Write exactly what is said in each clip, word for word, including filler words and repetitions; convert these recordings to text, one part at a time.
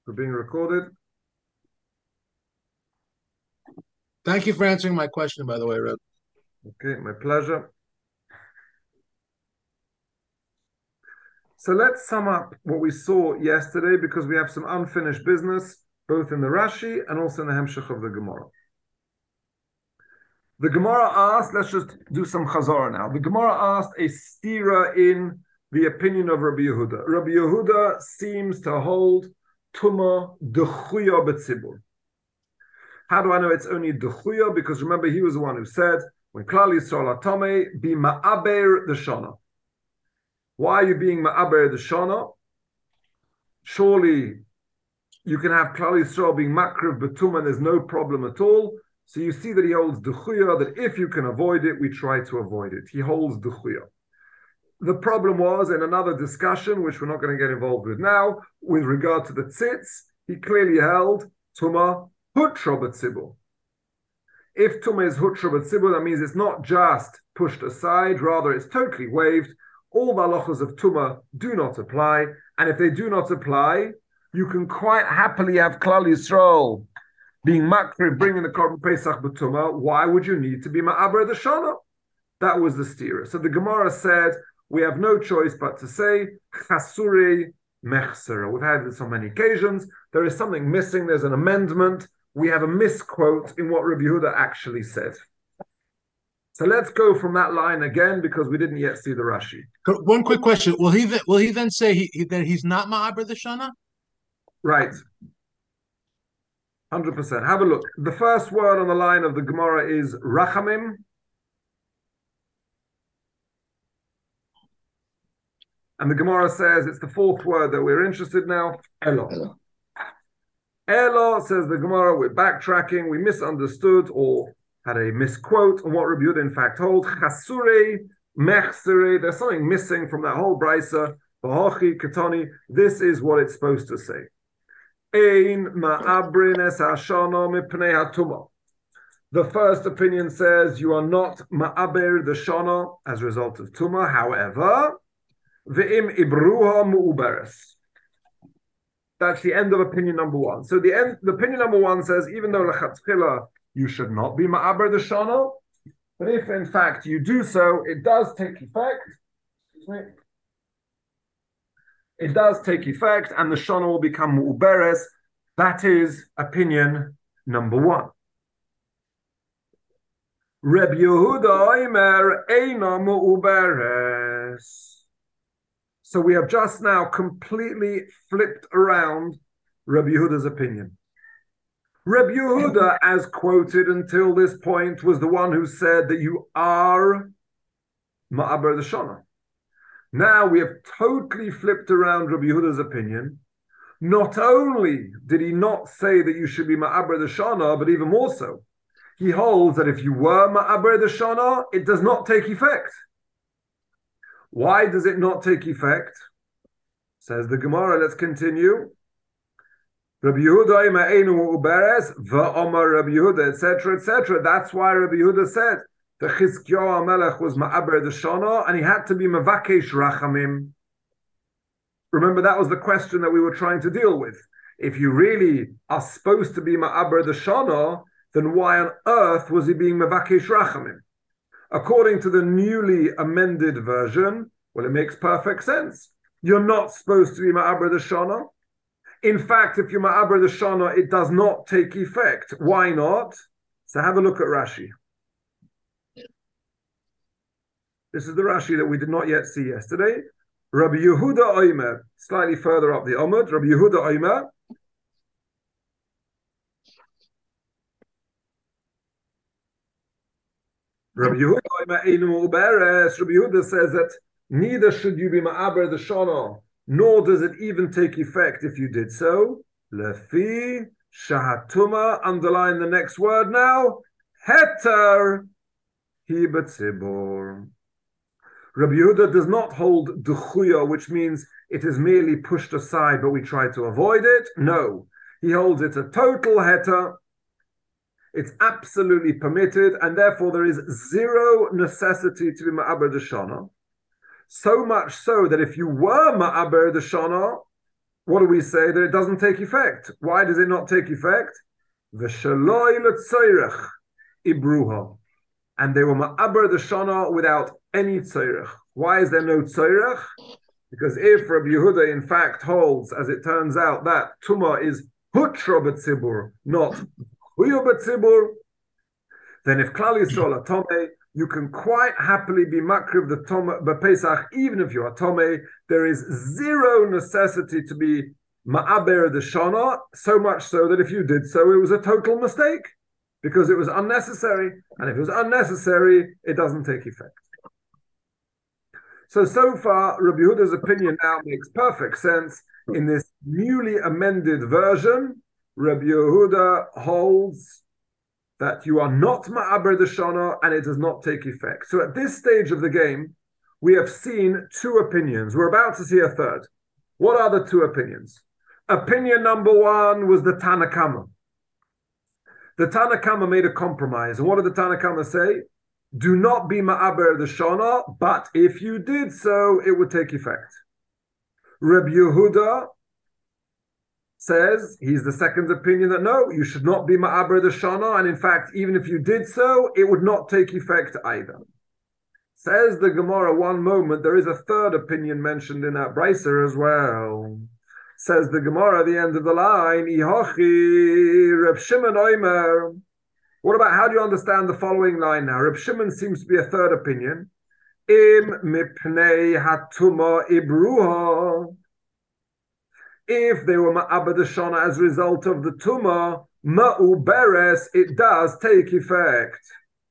for being recorded. Thank you for answering my question, by the way, Reb. Okay, my pleasure. So let's sum up what we saw yesterday, because we have some unfinished business, both in the Rashi and also in the Hemshech of the Gemara. The Gemara asked, let's just do some Chazara now. The Gemara asked a stira in the opinion of Rabbi Yehuda. Rabbi Yehuda seems to hold Tuma Dechuya B'tzibur. How do I know it's only Dechuya? Because remember, he was the one who said, when Klal Yisrael Atame, be Ma'aber the Shana. Why are you being Ma'aber the Shana? Surely you can have Klal Yisrael being Makriv B'tum and there's no problem at all. So you see that he holds Dechuya, that if you can avoid it, we try to avoid it. He holds Dechuya. The problem was, in another discussion, which we're not going to get involved with now, with regard to the tzitz, he clearly held Tuma Hutra B'tzibur. If Tuma is Hutra B'tzibur, that means it's not just pushed aside, rather it's totally waived. All the halachas of Tuma do not apply, and if they do not apply, you can quite happily have Klal Yisrael being makriv, bringing the Korban Pesach B'Tuma. Why would you need to be Ma'aber the Shana? That was the stira. So the Gemara said, we have no choice but to say, Chasurei Mechsera. We've had this on many occasions. There is something missing. There's an amendment. We have a misquote in what Rabbi Yehuda actually said. So let's go from that line again, because we didn't yet see the Rashi. One quick question: Will he will he then say he, he, that he's not Ma'aber the Shana? Right. one hundred percent. Have a look. The first word on the line of the Gemara is Rachamim. And the Gemara says it's the fourth word that we're interested in now. Elo. Elo. Elo, says the Gemara, we're backtracking. We misunderstood or had a misquote on what Rabbi Yehuda in fact holds. Chasurei mechserei. There's something missing from that whole brisa. V'hochi katani. This is what it's supposed to say. Ein ma'abrin es hashana mipnei hatuma. The first opinion says you are not ma'aber the shana as a result of tuma. However, v'im ibruha mu'uberes. That's the end of opinion number one. So the end, the opinion number one says, even though lechatchila you should not be ma'aber the shana, but if in fact you do so, it does take effect. It does take effect, and the shana will become mu'uberes. That is opinion number one. Reb Yehuda Omer eina mu'uberes. So we have just now completely flipped around Reb Yehuda's opinion. Reb Yehuda, as quoted until this point, was the one who said that you are ma'aber the shana. Now we have totally flipped around Rabbi Yehuda's opinion. Not only did he not say that you should be ma'aber the shana, but even more so, he holds that if you were ma'aber the shana, it does not take effect. Why does it not take effect? Says the Gemara. Let's continue. Rabbi Yehuda ma'enu uberes va'omar Rabbi Yehuda, et cetera, et cetera. That's why Rabbi Yehuda said the Chizkiyahu HaMelech was ma'aber the shana, and he had to be mevakesh rachamim. Remember, that was the question that we were trying to deal with. If you really are supposed to be ma'aber the shana, then why on earth was he being mevakesh rachamim? According to the newly amended version, well, it makes perfect sense. You're not supposed to be ma'aber the shana. In fact, if you're ma'aber the shana, it does not take effect. Why not? So have a look at Rashi. This is the Rashi that we did not yet see yesterday. Rabbi Yehuda Omer, slightly further up the Omud, Rabbi Yehuda Omer. Rabbi Yehuda Omer Einu Uberes. Rabbi Yehuda says that neither should you be ma'aber the shana, nor does it even take effect if you did so. Lefi shahatuma, underline the next word now, heter hi b'tzibur. Rabbi Yehuda does not hold dechuya, which means it is merely pushed aside, but we try to avoid it. No, he holds it a total heter. It's absolutely permitted, and therefore there is zero necessity to be ma'aber the shana. So much so that if you were ma'aber the shana, what do we say? That it doesn't take effect. Why does it not take effect? V'shaloi l'tzoyrech ibruha. And they were ma'aber the shana without any tzoyrech. Why is there no tzoyrech? Because if Rabbi Yehuda in fact holds, as it turns out, that Tumah is hutra b'tzibur, not huyo b'tzibur, then if Klal Yisrael are Tomei, you can quite happily be makriv the Tomei b'Pesach, even if you are Tomei. There is zero necessity to be ma'aber the shana, so much so that if you did so, it was a total mistake, because it was unnecessary. And if it was unnecessary, it doesn't take effect. So, so far, Rabbi Yehuda's opinion now makes perfect sense. In this newly amended version, Rabbi Yehuda holds that you are not ma'aber the shana and it does not take effect. So at this stage of the game, we have seen two opinions. We're about to see a third. What are the two opinions? Opinion number one was the Tanna Kama. The Tanna Kama made a compromise. And what did the Tanna Kama say? Do not be ma'aber the shana, but if you did so, it would take effect. Rabbi Yehuda says, he's the second opinion, that no, you should not be ma'aber the shana, and in fact, even if you did so, it would not take effect either. Says the Gemara, one moment, there is a third opinion mentioned in that brisa as well. Says the Gemara at the end of the line, Ihochi Reb Shimon Omer. What about, how do you understand the following line now? Reb Shimon seems to be a third opinion. Im mipnei hatuma ibruha. If they were ma'aber the shana as a result of the tumah, ma'u beres, it does take effect.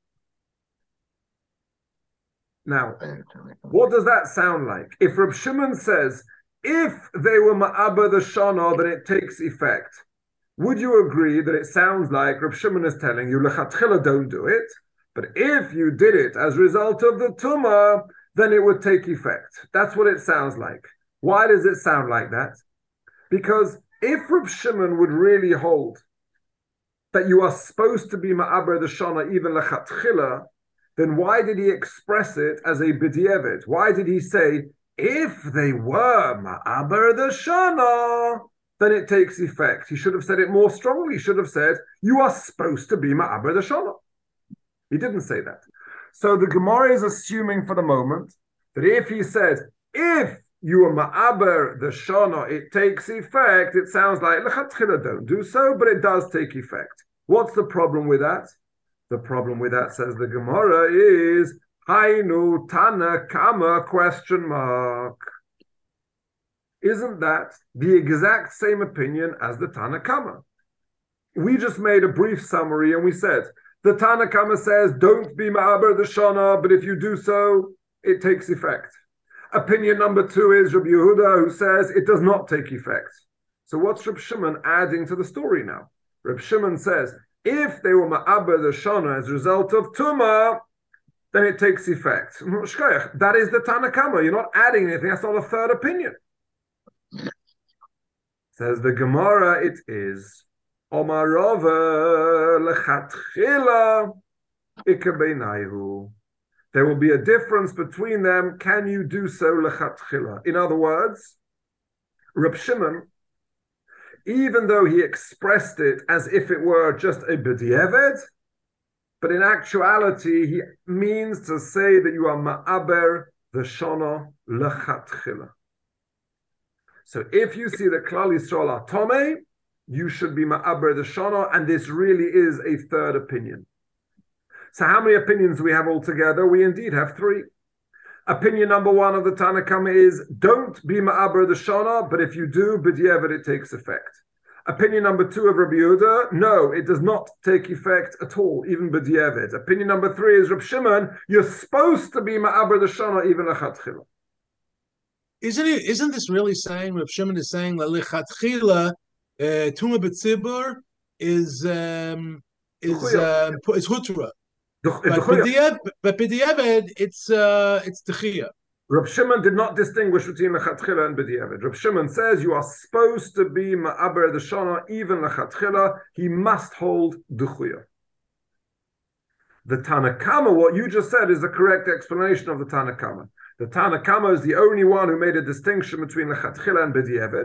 Now, what does that sound like? If Reb Shimon says, if they were ma'aber the shana, then it takes effect, would you agree that it sounds like Reb Shimon is telling you, lechatchila, don't do it, but if you did it as a result of the tumah, then it would take effect? That's what it sounds like. Why does it sound like that? Because if Reb Shimon would really hold that you are supposed to be ma'aber the shana even lechatchila, then why did he express it as a b'di'evet? Why did he say, if they were ma'aber the shana, then it takes effect? He should have said it more strongly. He should have said, you are supposed to be ma'aber the shana. He didn't say that. So the Gemara is assuming for the moment that if he said, if you are ma'aber the shana, it takes effect, it sounds like lechatchila, don't do so, but it does take effect. What's the problem with that? The problem with that, says the Gemara, is Hainu Tana Kama question mark. Isn't that the exact same opinion as the Tana Kama? We just made a brief summary and we said, the Tana Kama says, don't be ma'aber the shana, but if you do so, it takes effect. Opinion number two is Rabbi Yehuda, who says it does not take effect. So what's Reb Shimon adding to the story now? Reb Shimon says, if they were ma'aber the shana as a result of tumah, then it takes effect. That is the Tana Kama. You're not adding anything. That's not a third opinion. Says the Gemara, it is Omar Rava lechatchila ikabeinayhu. There will be a difference between them. Can you do so lechatchila? In other words, Reb Shimon, even though he expressed it as if it were just a b'di'evet, but in actuality, he means to say that you are ma'aber the shana lechatchila. So if you see that Klal Yisrael are tomei, you should be ma'aber the shana, and this really is a third opinion. So how many opinions do we have altogether? We indeed have three. Opinion number one of the Tana Kama is, don't be ma'aber the shana, but if you do, b'di'evet, it takes effect. Opinion number two of Rabbi Yehuda, no, it does not take effect at all, even b'di'evet. Opinion number three is Reb Shimon, you're supposed to be ma'aber the shana, even lechatchila. Isn't it? Isn't this really saying, Reb Shimon is saying that lechatchila tumah b'tzibur is um, is um, is hutra, but b'di'evet it's uh, it's techiyah. Reb Shimon did not distinguish between lechatchila and b'di'evet. Reb Shimon says you are supposed to be ma'aber the shana, even lechatchila. He must hold duchuyah. The Tana Kama, what you just said, is the correct explanation of the Tana Kama. The Tana Kama is the only one who made a distinction between lechatchila and b'di'evet,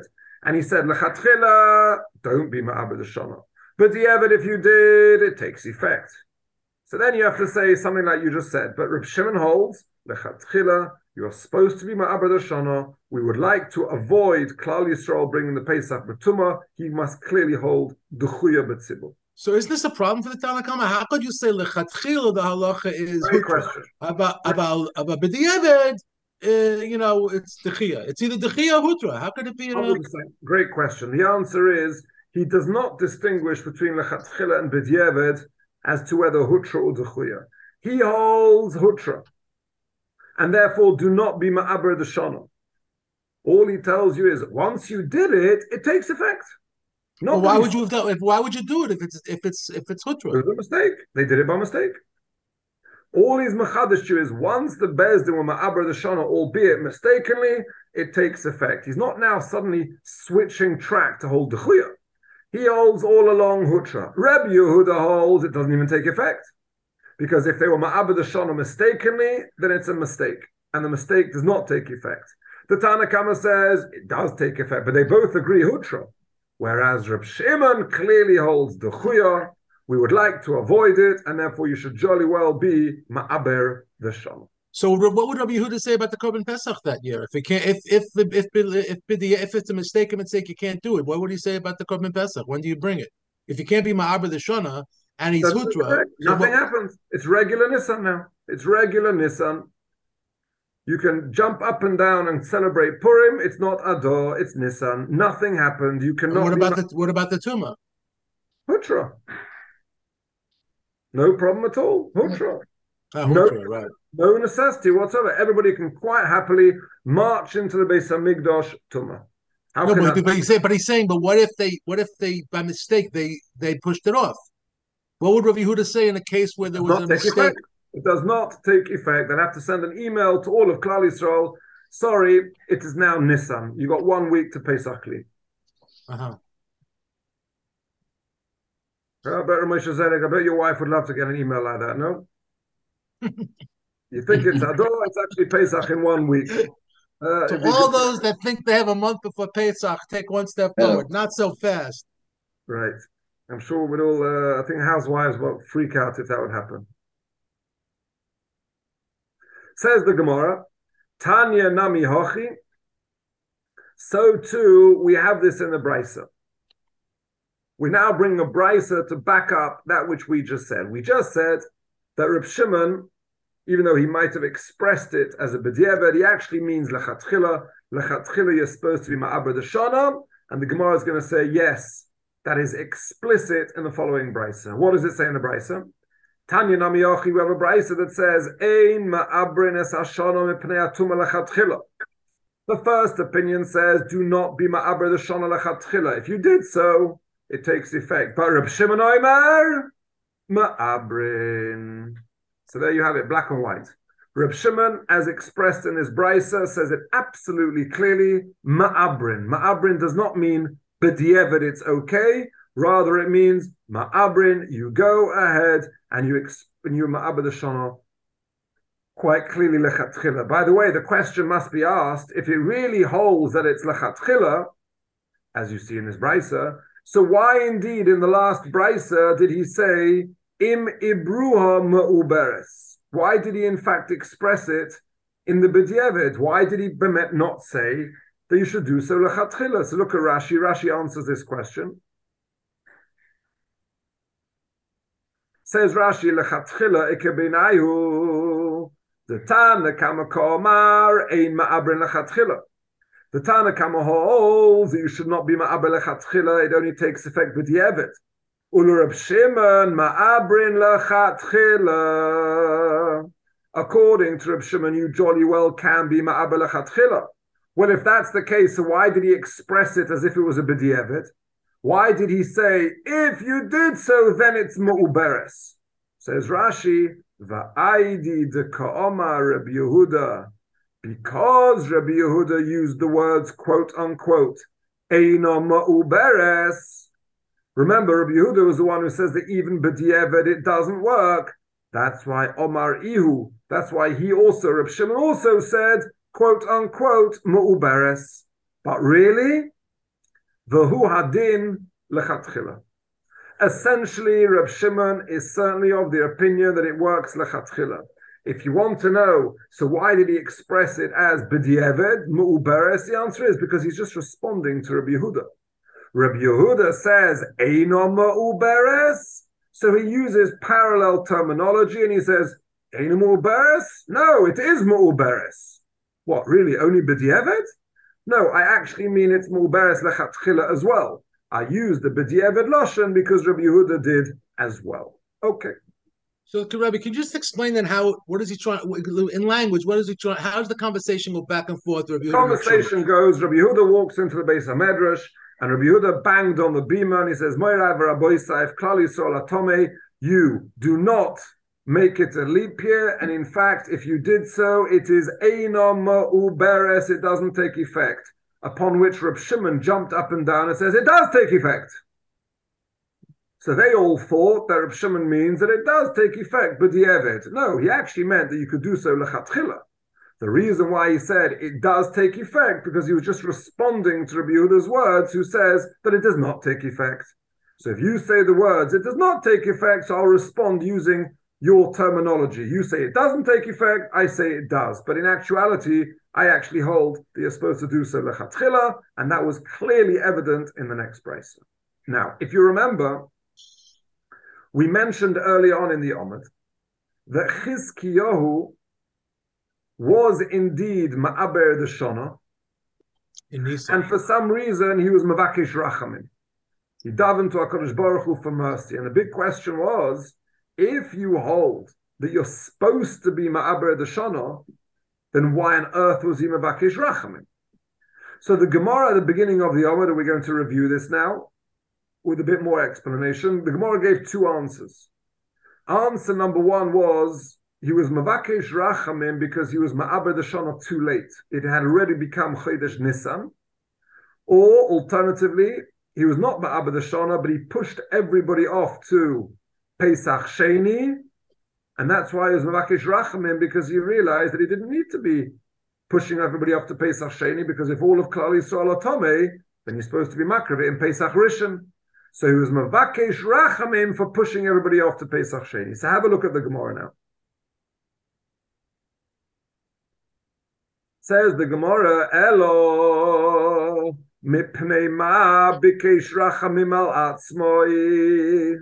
And he said, Lechatchila, don't be ma'aber the shana. But the evid, if you did, it takes effect. So then you have to say something like you just said. But Reb Shimon holds, Lechatchila, you're supposed to be ma'aber the shana. We would like to avoid Klal Yisrael bringing the Pesach B'tumah. He must clearly hold Duchuya B'tzibur. So is this a problem for the Tanna Kama? How could you say lechatchila the halacha is Great question. about about about b'diavad? Uh, you know, it's dechia. It's either dechia or hutra. How could it be? A... Great question. The answer is he does not distinguish between lechatchila and b'diavad as to whether hutra or dechuya. He holds hutra, and therefore do not be ma'aber the shana. All he tells you is once you did it, it takes effect. Well, why would you have done? If why would you do it if it's if it's if it's hutra? It was a mistake. They did it by mistake. All he's machadish is once the bezdin were ma'aber the shana, albeit mistakenly, it takes effect. He's not now suddenly switching track to hold the chuya. He holds all along hutra. Reb Yehuda holds it doesn't even take effect because if they were ma'aber the shana mistakenly, then it's a mistake, and the mistake does not take effect. The Tanna Kama says it does take effect, but they both agree hutra. Whereas Reb Shimon clearly holds the chuya, we would like to avoid it, and therefore you should jolly well be ma'aber the shana. So what would Rabbi Yehuda say about the Korban Pesach that year? If it can't, if if if if, if, if it's a mistake, a mistake, you can't do it. What would he say about the Korban Pesach? When do you bring it? If you can't be ma'aber the shana and he's That's hutra, nothing so happens. It's regular Nissan now. It's regular Nissan. You can jump up and down and celebrate Purim. It's not Ador, it's Nissan. Nothing happened. You cannot. What about the what about the Tumah? Hutra. No problem at all. Hutra. Oh, no, hutra, right. No necessity whatsoever. Everybody can quite happily march into the Beis Hamikdash Tumah. How no, can but, I... but, he's saying, but he's saying, but what if they, what if they, by mistake, they they pushed it off? What would Rav Yehuda say in a case where there was a mistake? Effect. It does not take effect. I'd have to send an email to all of Klal Yisrael. Sorry, it is now Nissan. You got one week to Pesach Li. Uh-huh. I bet Moshe Zedek, I bet your wife would love to get an email like that, no? You think it's Ador, it's actually Pesach in one week. Uh, so all those that think they have a month before Pesach, take one step forward. Yeah. Not so fast. Right. I'm sure we'd all, uh, I think housewives will freak out if that would happen. Says the Gemara, Tanya Nami Hochi. So too, we have this in the Brisa. We now bring a Brisa to back up that which we just said. We just said that Reb Shimon, even though he might have expressed it as a b'diavad, he actually means lechatchila. Lechatchila, you're supposed to be ma'aber the shana, and the Gemara is going to say, yes, that is explicit in the following Brisa. What does it say in the Brisa? Tanya Nami Yochi, we have a Brisa that says, Ein ma'abrin es hashana mipnei atuma lechatchila. The first opinion says, do not be ma'aber the shana lechatchila. If you did so, it takes effect. But Reb Shimon Omer, ma'abrin. So there you have it, black and white. Reb Shimon, as expressed in his Brisa, says it absolutely clearly, ma'abrin. Ma'abrin does not mean b'diavad, it's okay. Rather, it means ma'abrin, you go ahead and you exp- and you ma'aber the shana quite clearly lechatchila. By the way, the question must be asked, if it really holds that it's lechatchila, as you see in his Brisa, so why indeed in the last Brisa did he say, Im ibruha ma'uberes? Why did he in fact express it in the b'diavad? Why did he bemet not say that you should do so lechatchila? So look at Rashi. Rashi answers this question. Says Rashi, lechatchila ikebenayu the Tanna Kama Komar ein ma'abrin lechatchila. The Tanna Kama holds that you should not be ma'aber lechatchila. It only takes effect b'diavad. Ulu Reb Shimon ma'abrin lechatchila. According to Reb Shimon, you jolly well can be ma'aber lechatchila. Well, if that's the case, so why did he express it as if it was a b'diavad? Why did he say, if you did so, then it's mu'uberes? Says Rashi, va'aydi de ka'oma Rabbi Yehuda, because Rabbi Yehuda used the words quote unquote, eino mu'uberes. Remember, Rabbi Yehuda was the one who says that even b'diavad it doesn't work. That's why Omar Ihu, that's why he also, Reb Shimon also said, quote unquote, mu'uberes. But really, V'hu hadin lechatchila. Essentially, Reb Shimon is certainly of the opinion that it works lechatchila. If you want to know, so why did he express it as b'di'eved, mu'uberes? The answer is because he's just responding to Rabbi Yehuda. Rabbi Yehuda says, eino mu'uberes. So he uses parallel terminology and he says, eino mu'uberes? No, it is mu'uberes. What, really, only b'di'eved? No, I actually mean it's mu'uberes lechatchila as well. I used the b'di'eved lashon because Rabbi Yehuda did as well. Okay. So, Rabbi, can you just explain then how? What is he trying in language? What is he trying? How does the conversation go back and forth? Rabbi Yehuda conversation goes. Rabbi Yehuda walks into the Beis Hamedrash, and Rabbi Yehuda banged on the bima, and he says, "Moirav Rabbi Saif Klal Yisrael Atome, you do not make it a leap year, and in fact, if you did so, it is eino ma'uberes. It doesn't take effect." Upon which Reb Shimon jumped up and down and says, "It does take effect." So they all thought that Reb Shimon means that it does take effect, but di'eved. No, he actually meant that you could do so lechatchila. The reason why he said it does take effect, because he was just responding to Rabbi Yehuda's words, who says that it does not take effect. So if you say the words, it does not take effect, so I'll respond using your terminology. You say it doesn't take effect, I say it does. But in actuality, I actually hold that you're supposed to do so lechatchila, and that was clearly evident in the next brisa. Now, if you remember, we mentioned early on in the Omid that Chizkiyahu was indeed Ma'aber the Shona, and for some reason he was Mavakish Rachamim. He davened to HaKadosh Baruch Hu for mercy. And the big question was, if you hold that you're supposed to be Ma'aber the Shona, then why on earth was he Mavakish Rachamim? So the Gemara at the beginning of the Omid, we're going to review this now, with a bit more explanation. The Gemara gave two answers. Answer number one was he was Mavakesh Rachamim because he was Ma'aber the Shana too late. It had already become Chodesh Nisan. Or alternatively, he was not Ma'aber the Shana, but he pushed everybody off to Pesach Sheni, and that's why he was Mavakesh Rachamim, because he realized that he didn't need to be pushing everybody off to Pesach Sheni, because if all of Klal Yisrael are Tomei, then you're supposed to be Makrav in Pesach Rishon. So he was Mavakesh Rachamim for pushing everybody off to Pesach Sheni. So have a look at the Gemara now. Says the Gemara, Elo mipnei ma bikesh Rachamim al atzmoi.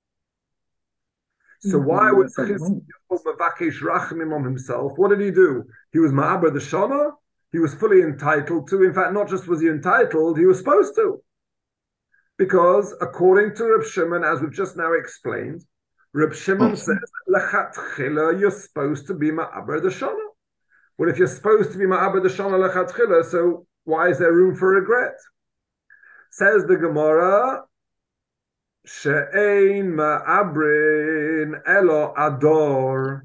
So why was Chizkiyahu Mavakesh Rachamim on himself? What did he do? He was Ma'aber the Shana. He was fully entitled to. In fact, not just was he entitled, he was supposed to. Because according to Reb Shimon, as we've just now explained, Reb Shimon says, lechatchila, you're supposed to be Ma'aber the Shana. Well, if you're supposed to be Ma'aber the Shana lechatchila, so why is there room for regret? Says the Gemara, she'ein ma'abrin elo ador,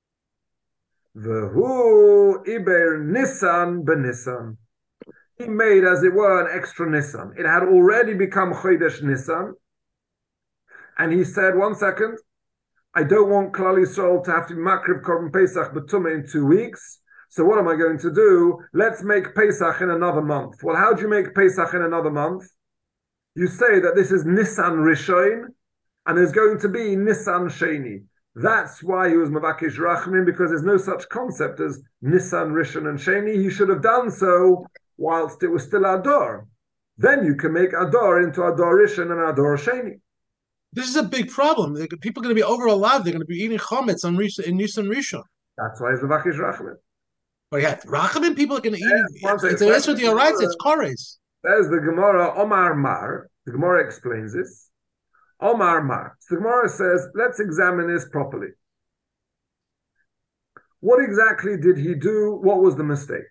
v'hu iber nisan b'nisan. He made, as it were, an extra Nisan. It had already become Chodesh Nisan. And he said, one second, I don't want Klal Yisrael to have to be Makriv Korban Pesach B'tumah in two weeks. So what am I going to do? Let's make Pesach in another month. Well, how do you make Pesach in another month? You say that this is Nisan Rishon, and there's going to be Nisan Sheni. That's why he was Mavakesh Rachamim, because there's no such concept as Nisan Rishon and Sheni. He should have done so whilst it was still Adar. Then you can make Adar into Adar Rishon and Adar Sheni. This is a big problem. People are going to be over alive. They're going to be eating chametz on Rishon, in Nisan Rishon. That's why it's Mavakesh Rachamim. But yeah, Rachamim, people are going to eat. Yes, it's an answer to your rights. It's Kores. There's the Gemara, Omar Mar. The Gemara explains this. Omar Mar. So the Gemara says, let's examine this properly. What exactly did he do? What was the mistake?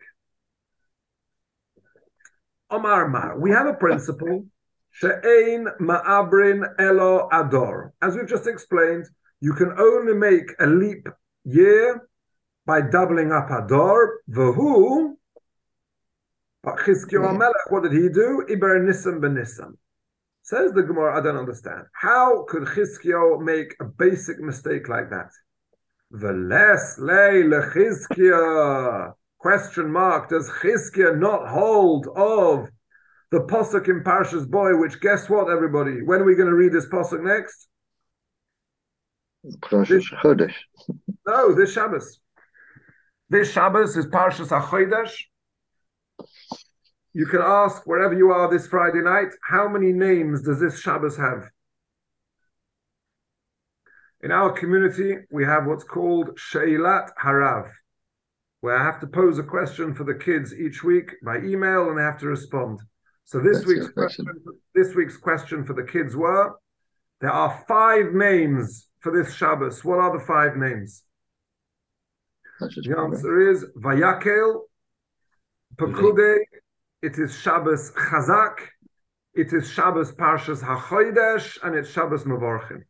Omar Mar. We have a principle, she'ein ma'abrin elo ador. As we've just explained, you can only make a leap year by doubling up Adar. V'hu, but Chizkiyahu HaMelech, what did he do? Iber Nisan b'Nisan. Says the Gemara, I don't understand. How could Chizkiyahu make a basic mistake like that? V'les lei lechizkiyahu. Question mark, does Chizkiyahu not hold of the Pasuk in Parshas Boy, which guess what, everybody? When are we going to read this Pasuk next? Parshas Chodesh. No, this Shabbos. This Shabbos is Parshas HaChodesh. You can ask wherever you are this Friday night, how many names does this Shabbos have? In our community, we have what's called Sheilat Harav, where I have to pose a question for the kids each week by email, and they have to respond. So this That's week's question, this week's question for the kids were: there are five names for this Shabbos. What are the five names? The answer is Vayakel, Pekude. It is Shabbos Chazak. It is Shabbos Parshas HaChodesh, and it's Shabbos Mevorchim.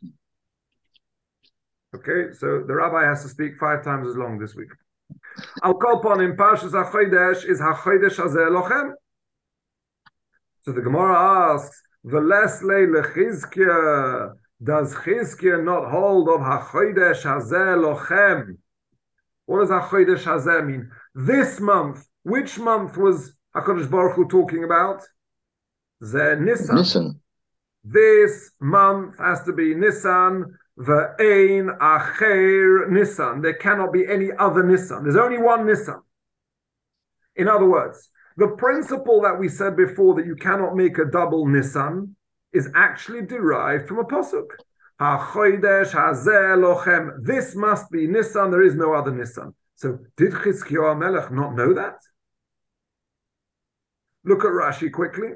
Okay, so the rabbi has to speak five times as long this week. Al kol panim, Parshas HaChodesh is HaChodesh Hazeh Lochem. So the Gemara asks, V'les le Chizkiah, does Chizkiah not hold of HaChodesh Hazeh Lochem? What does HaChodesh Hazeh mean? This month, which month was HaKadosh Baruch Hu talking about? Ze Nisan. Nisan. This month has to be Nisan. Ve'ein acher Nisan. There cannot be any other Nisan. There's only one Nisan. In other words, the principle that we said before that you cannot make a double Nisan is actually derived from a pasuk. HaChodesh hazeh lochem. This must be Nisan. There is no other Nisan. So did Chizkiyahu Melech not know that? Look at Rashi quickly.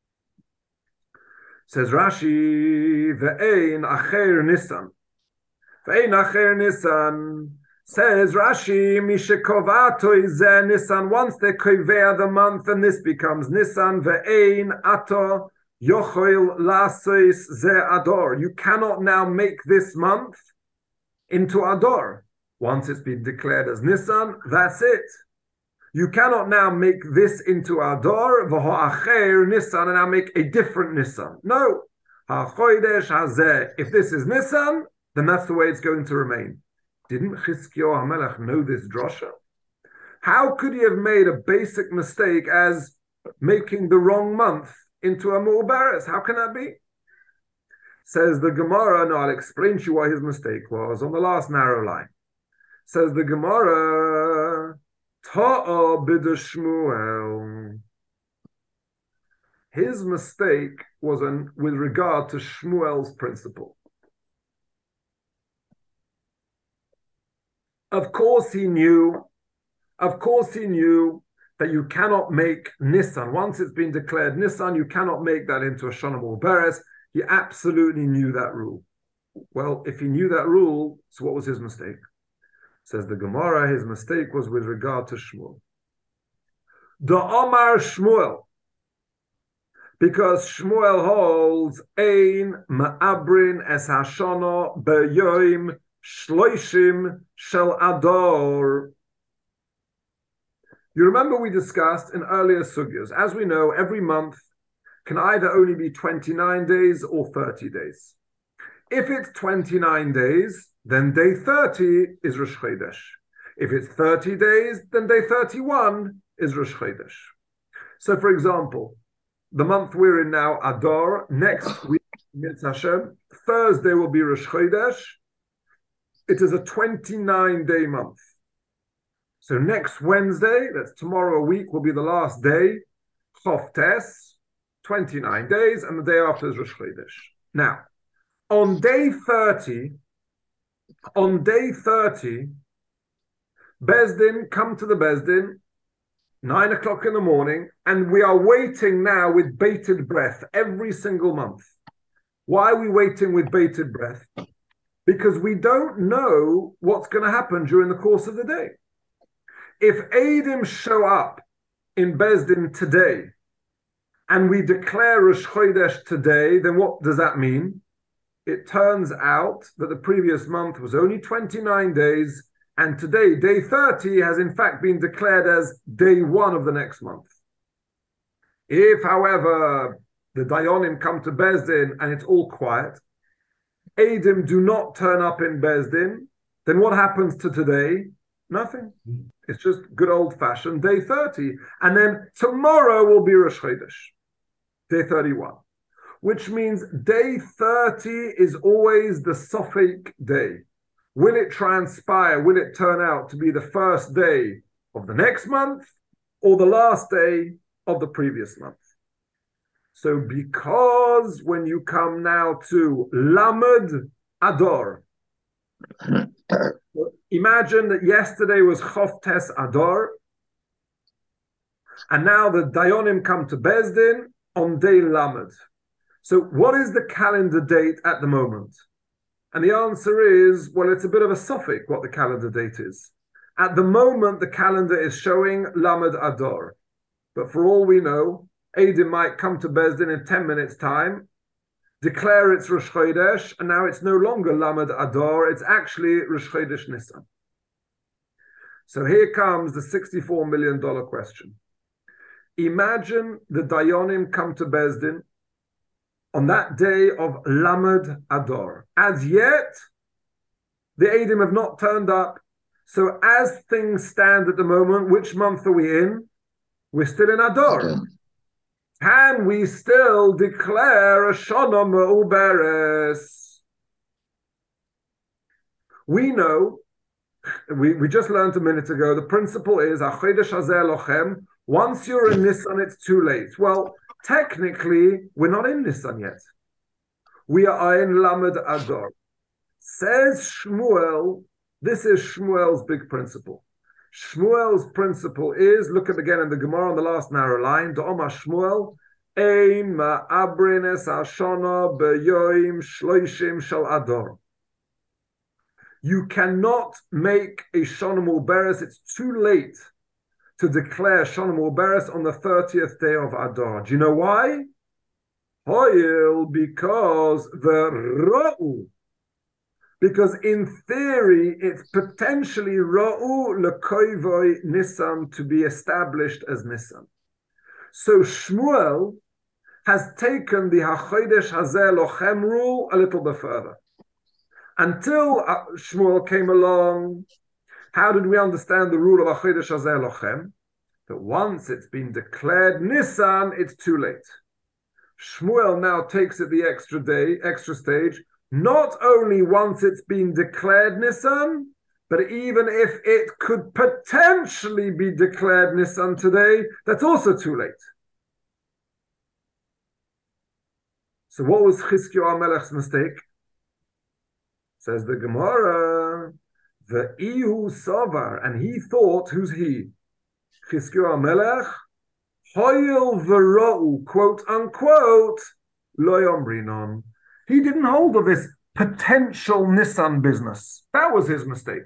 Says Rashi, Ve'ein acher Nisan. Ve'ein acher Nisan. Says Rashi, Mishekovato izeh Nisan. Once they kovea the month, and this becomes Nisan. Ve'ein ato yochol lasois ze ador. You cannot now make this month into Ador. Once it's been declared as Nisan, that's it. You cannot now make this into Ador, v'ho'acher Nisan, and now make a different Nisan. No. HaChodesh hazeh. If this is Nisan, then that's the way it's going to remain. Didn't Chizkiyahu HaMelech know this drasha? How could he have made a basic mistake as making the wrong month into a Mu'baris? How can that be? Says the Gemara, no, I'll explain to you what his mistake was on the last narrow line. Says the Gemara, Ta'a b'da Shmuel. His mistake was an, with regard to Shmuel's principle. Of course he knew, of course he knew that you cannot make Nisan. Once it's been declared Nisan, you cannot make that into a Shana Mu'baris. He absolutely knew that rule. Well, if he knew that rule, so what was his mistake? Says the Gemara, his mistake was with regard to Shmuel. The Omar Shmuel, because Shmuel holds Ein Ma'abrin Es Hashono Be'yoim Shloishim Shel Ador. You remember we discussed in earlier sugyas, as we know, every month can either only be twenty-nine days or thirty days. If it's twenty-nine days, then day thirty is Rosh Chodesh. If it's thirty days, then day thirty-one is Rosh Chodesh. So, for example, the month we're in now, Adar, next week, Mitzvah Hashem, Thursday will be Rosh Chodesh. It is a twenty-nine day month. So next Wednesday, that's tomorrow a week, will be the last day, Chof Tes, twenty-nine days, and the day after is Rosh Chodesh. Now, on day thirty, on day thirty, Bezdin come to the Bezdin, nine o'clock in the morning, and we are waiting now with bated breath every single month. Why are we waiting with bated breath? Because we don't know what's going to happen during the course of the day. If Eidim show up in Bezdin today, and we declare Rosh Chodesh today, then what does that mean? It turns out that the previous month was only twenty-nine days, and today, day thirty, has in fact been declared as day one of the next month. If, however, the Dayanim come to Bezdin and it's all quiet, Eidim do not turn up in Bezdin, then what happens to today? Nothing. It's just good old-fashioned day thirty. And then tomorrow will be Rosh Chodesh. day thirty-one, which means day thirty is always the Sofek day. Will it transpire? Will it turn out to be the first day of the next month or the last day of the previous month? So because when you come now to Lamed Adar, imagine that yesterday was Chof Tes Adar, and now the Dayanim come to Bezdin on day Lamed. So what is the calendar date at the moment? And the answer is, well, it's a bit of a suffix what the calendar date is. At the moment, the calendar is showing Lamed Adar. But for all we know, Eidim might come to Bezdin in ten minutes' time, declare it's Rosh Chodesh, and now it's no longer Lamed Adar, it's actually Rosh Chodesh Nisan. So here comes the sixty-four million dollars question. Imagine the Dayanim come to Bezdin on that day of Lamed Adar. As yet, the Eidim have not turned up. So as things stand at the moment, which month are we in? We're still in Adar. Okay. Can we still declare a Shana Ma'uberes? We know, we, we just learned a minute ago, the principle is, Achodesh Hazeh Lochem, once you're in Nisan, it's too late. Well, technically, we're not in Nisan yet. We are in Lamed Adar. Says Shmuel, this is Shmuel's big principle. Shmuel's principle is, look at again in the Gemara on the last narrow line, Da'oma Shmuel, Ein ma'abrines hashana beyoim shloishim shel Adar. You cannot make a Shana Mu'beres, it's too late to declare Shana Mu'beres on the thirtieth day of Adar. Do you know why? Hoyil, because the Ra'u. Because in theory, it's potentially Ra'u L'koivoi Nisan to be established as Nisan. So Shmuel has taken the HaChodesh Hazeh Lochem rule a little bit further. Until uh, Shmuel came along, how did we understand the rule of HaChodesh Hazeh Lochem? That once it's been declared Nisan, it's too late. Shmuel now takes it the extra day, extra stage. Not only once it's been declared Nisan, but even if it could potentially be declared Nisan today, that's also too late. So what was Chizkiyahu HaMelech's mistake? Says the Gemara, the Ihu Savar, and he thought, who's he? Chizkiyahu HaMelech, Hoyil V'ro'u, quote unquote, Lo Yomrinon. He didn't hold of this potential Nisan business. That was his mistake.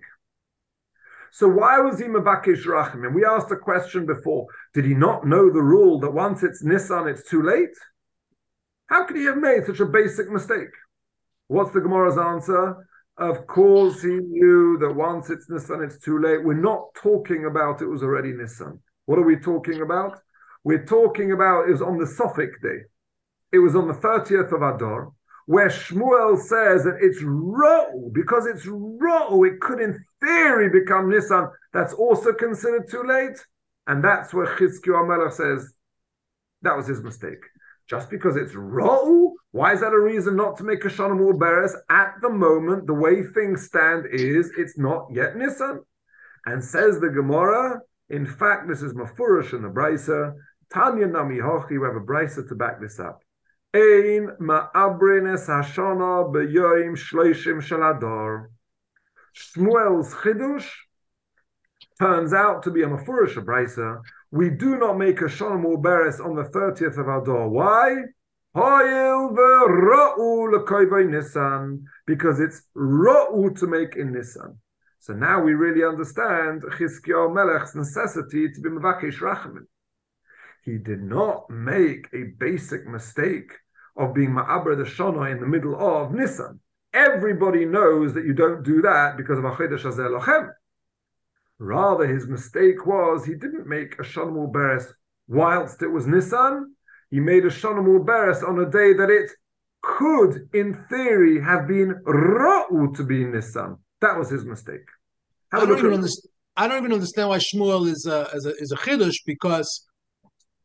So why was he Mevakesh Rachamim? We asked a question before. Did he not know the rule that once it's Nisan, it's too late? How could he have made such a basic mistake? What's the Gemara's answer? Of course he knew that once it's Nisan, it's too late. We're not talking about it was already Nisan. What are we talking about? We're talking about it was on the Sofek day. It was on the thirtieth of Adar, where Shmuel says that it's Ro'u, because it's Ro'u, it could in theory become Nisan. That's also considered too late. And that's where Chizkiyahu HaMelech says that was his mistake. Just because it's Ro'u, why is that a reason not to make a Shana Mu'beres? At the moment, the way things stand is it's not yet Nisan. And says the Gemara, in fact, this is Mafurish in the Brisa, Tanya Nami Hochi, we have a Brisa to back this up. Ein ma'abrines hashana beyoim shloishim shel Adar. Shmuel's chidush turns out to be a mafurish brisa. We do not make a Shana Mu'beres on the thirtieth of Adar. Why? Hoyil v'ra'u l'koivei Nisan, because it's ra'u to make in Nisan. So now we really understand Chizkiyahu HaMelech's necessity to be mevakesh rachamim. He did not make a basic mistake of being ma'aber the shana in the middle of Nisan. Everybody knows that you don't do that because of HaChodesh Hazeh Lochem. Rather, his mistake was he didn't make a Shana Mu'beres whilst it was Nisan. He made a Shana Mu'beres on a day that it could, in theory, have been Ra'u to be Nisan. That was his mistake. I don't, even understand, I don't even understand why Shmuel is a, is a, is a Chiddush, because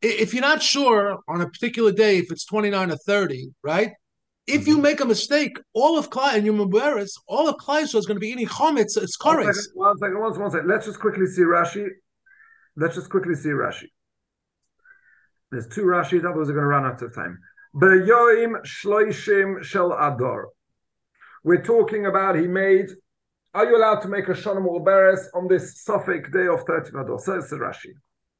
if you're not sure on a particular day if it's twenty-nine or thirty, right? If mm-hmm. you make a mistake, all of Klai and your Mubaris, all of Klai is going to be eating chometz. It's kares. One second, one second, one second. Let's just quickly see Rashi. Let's just quickly see Rashi. There's two Rashis, others are going to run out of time. Be'yoim shloishim shel Adar. We're talking about he made. Are you allowed to make a Shana Mubaris on this Suffolk day of thirtieth Adar? So it's Rashi.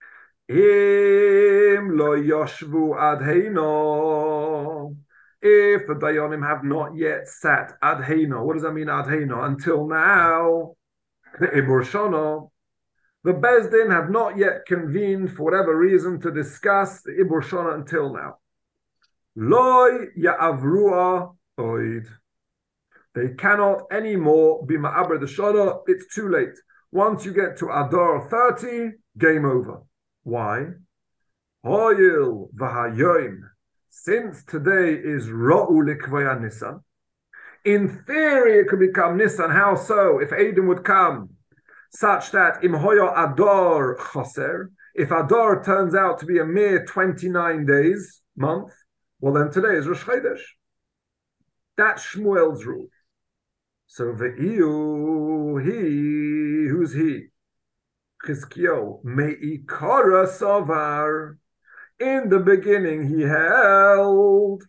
Im lo yoshvu ad heino. If the Dayanim have not yet sat ad heino, what does that mean ad heino? Until now, the Ibur Shana, the Beis Din have not yet convened for whatever reason to discuss the Ibur Shana until now. Loi ya'avrua oid. They cannot anymore be ma'aber the Shana. It's too late. Once you get to Adar thirty, game over. Why? Hoyil v'hayoim. Since today is Ra'u Likvaya Nisan, in theory it could become Nisan. How so? If Adam would come, such that Im Hoyo Adar Choser, if Adar turns out to be a mere twenty-nine days, month, well then today is Rosh Chodesh. That's Shmuel's rule. So Ve'iyu, he, who's he? Chizkiyo, Me'ikara Sovar. In the beginning, he held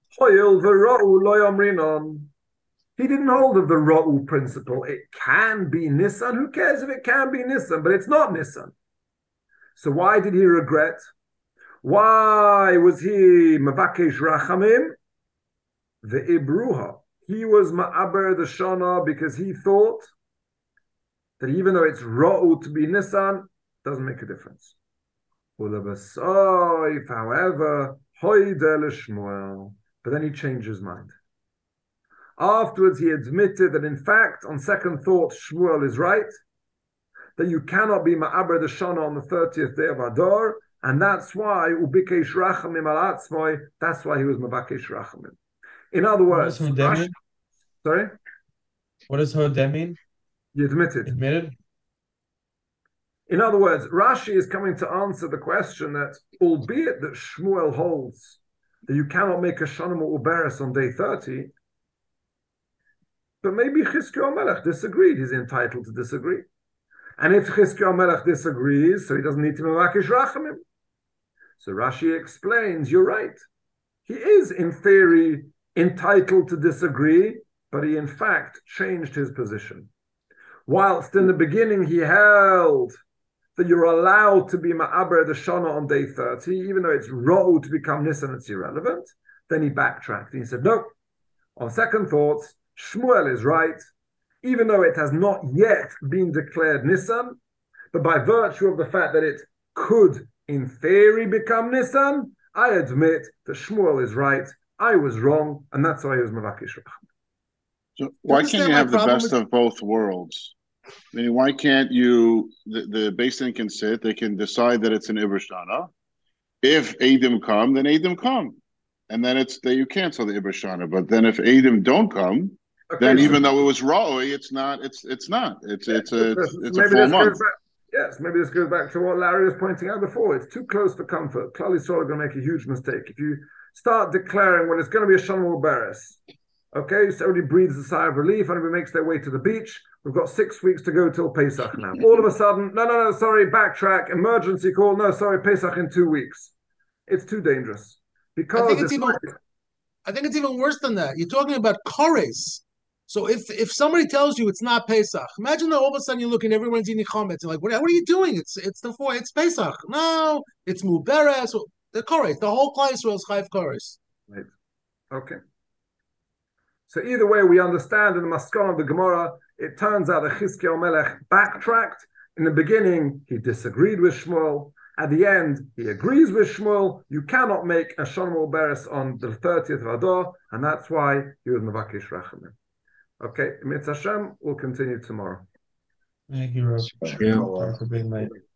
he didn't hold of the Ra'u principle. It can be Nisan. Who cares if it can be Nisan? But it's not Nisan. So why did he regret? Why was he Mavakesh Rachamim? The Ibruha. He was Ma'aber the Shana because he thought that even though it's Ra'u to be Nisan, doesn't make a difference. However, but then he changed his mind. Afterwards, he admitted that in fact, on second thought, Shmuel is right, that you cannot be Ma'aber the Shana on the thirtieth day of Adar, and that's why Ubikesh Rachamim al Atzmoi, that's why he was Mabakesh Rachamim. In other words, what does Rashi, sorry? What does Hodeh mean? You admitted. Admitted? In other words, Rashi is coming to answer the question that, albeit that Shmuel holds that you cannot make a Shana Mu'uberes on day thirty, but maybe Chizkiyahu Melech disagreed. He's entitled to disagree. And if Chizkiyahu Melech disagrees, so he doesn't need to Mavakesh Rachamim. So Rashi explains, you're right. He is, in theory, entitled to disagree, but he in fact changed his position. Whilst in the beginning he held that you're allowed to be Ma'aber the Shana on day thirty, even though it's Ra'u to become Nisan, it's irrelevant, then he backtracked. He said, no, on second thoughts, Shmuel is right, even though it has not yet been declared Nisan, but by virtue of the fact that it could, in theory, become Nisan, I admit that Shmuel is right, I was wrong, and that's why he was Mavakesh Rachamim. So why can't you have the best with... of both worlds? I mean, why can't you, the, the Beis Din can sit, they can decide that it's an Ibur Shana. If Adam come, then Adam come. And then it's that you cancel the Ibur Shana. But then if Adam don't come, okay, then so even though it was Ra'oi, it's not, it's it's not. It's yeah, it's a it's, it's a full month. Back, yes, maybe this goes back to what Larry was pointing out before. It's too close for comfort. Klal Yisrael are going to make a huge mistake. If you start declaring when it's going to be a Shana Mu'uberes, okay, so everybody breathes a sigh of relief, and everybody makes their way to the beach. We've got six weeks to go till Pesach now. All of a sudden, no, no, no, sorry, backtrack, emergency call, no, sorry, Pesach in two weeks. It's too dangerous. Because I think it's, it's even, like, I think it's even worse than that. You're talking about Kores. So if if somebody tells you it's not Pesach, imagine that all of a sudden you're looking, everyone's eating chametz. You're like, what, what are you doing? It's it's the four, it's Pesach. No, it's Muberes. The Kores, the whole Klal Yisrael is Chayv Kores. Right. Okay. So either way, we understand in the Maskon of the Gemara, it turns out that Chizkiyahu Melech backtracked. In the beginning, he disagreed with Shmuel. At the end, he agrees with Shmuel. You cannot make a Shana Mu'uberes on the thirtieth of Adar, and that's why he was Mavakesh Rachamim. Okay, Mitzvah Hashem, we'll continue tomorrow. Thank you, Rob. Thank you for being late.